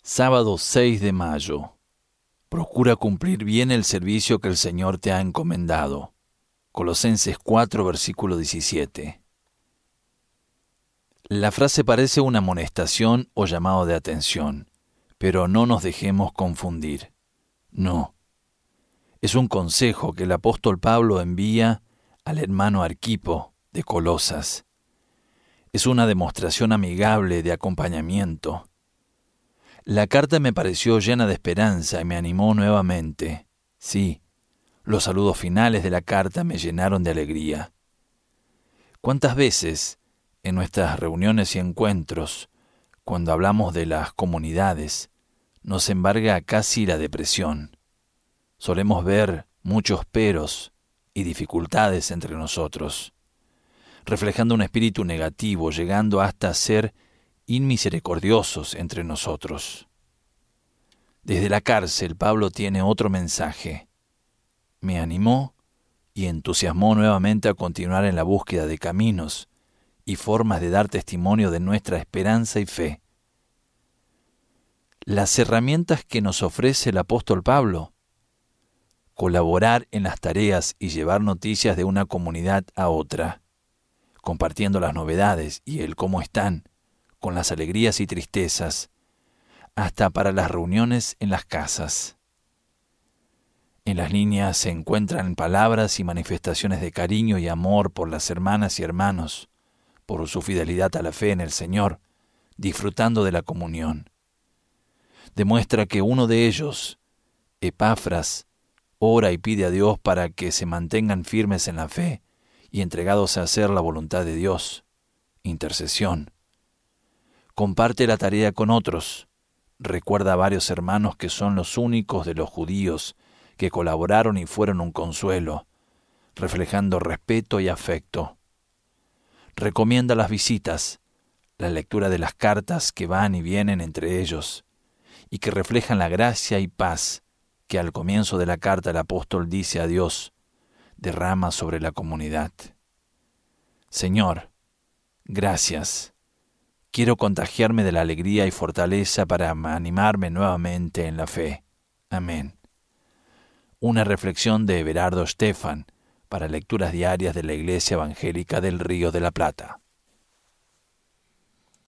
Sábado 6 de mayo. Procura cumplir bien el servicio que el Señor te ha encomendado. Colosenses 4, versículo 17. La frase parece una amonestación o llamado de atención, pero no nos dejemos confundir. No. Es un consejo que el apóstol Pablo envía al hermano Arquipo de Colosas. Es una demostración amigable de acompañamiento. La carta me pareció llena de esperanza y me animó nuevamente. Sí, los saludos finales de la carta me llenaron de alegría. ¿Cuántas veces, en nuestras reuniones y encuentros, cuando hablamos de las comunidades, nos embarga casi la depresión? Solemos ver muchos peros y dificultades entre nosotros, reflejando un espíritu negativo, llegando hasta ser inmisericordiosos entre nosotros. Desde la cárcel, Pablo tiene otro mensaje. Me animó y entusiasmó nuevamente a continuar en la búsqueda de caminos y formas de dar testimonio de nuestra esperanza y fe. Las herramientas que nos ofrece el apóstol Pablo: colaborar en las tareas y llevar noticias de una comunidad a otra, compartiendo las novedades y el cómo están, con las alegrías y tristezas, hasta para las reuniones en las casas. En las líneas se encuentran palabras y manifestaciones de cariño y amor por las hermanas y hermanos, por su fidelidad a la fe en el Señor, disfrutando de la comunión. Demuestra que uno de ellos, Epafras, ora y pide a Dios para que se mantengan firmes en la fe y entregados a hacer la voluntad de Dios. Intercesión. Comparte la tarea con otros. Recuerda a varios hermanos que son los únicos de los judíos que colaboraron y fueron un consuelo, reflejando respeto y afecto. Recomienda las visitas, la lectura de las cartas que van y vienen entre ellos, y que reflejan la gracia y paz que al comienzo de la carta el apóstol dice a Dios, derrama sobre la comunidad. Señor, gracias. Quiero contagiarme de la alegría y fortaleza para animarme nuevamente en la fe. Amén. Una reflexión de Everardo Stefan para lecturas diarias de la Iglesia Evangélica del Río de la Plata.